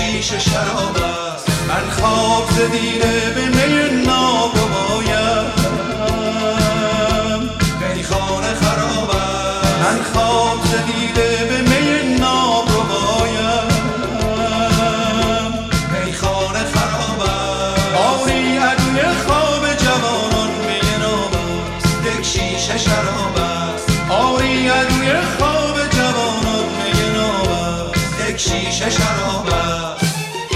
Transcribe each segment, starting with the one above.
شیشه شراب است. من خواب ز دیده به می ناب ربایم، میخانه خراب است. من خواب ز دیده به می ناب ربایم، میخانه خراب است. آری عدوی خواب جوانان می ناب است، یک شیشه شراب است. آری عدوی خواب جوانان می ناب است، یک شیشه شراب است.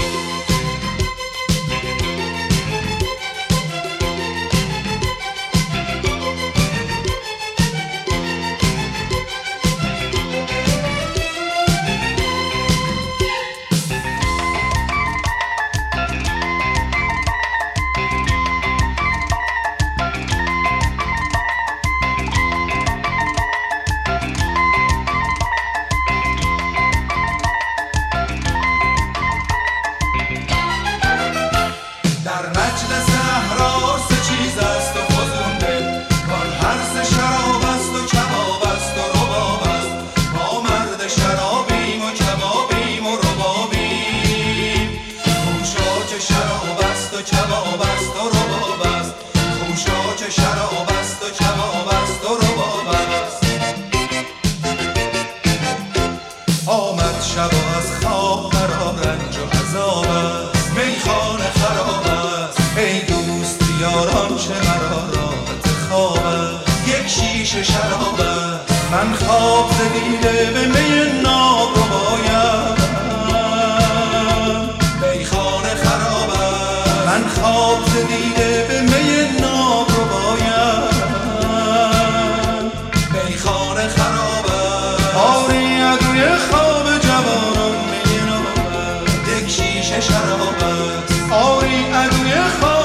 آمد شب و از خواب مرا رنج و عذاب است، میخانه خراب است. ای دوست یاران چه مرا راحت خواب است، یک شیشه شراب است. من خواب ز دیده به می ناب ربایم، میخانه خراب است. من خواب ز دیده به می ناب ربایم، میخانه خراب است. آری عدوی خواب جوانان می ناب است، یک شیشه شراب است. آری عدوی خواب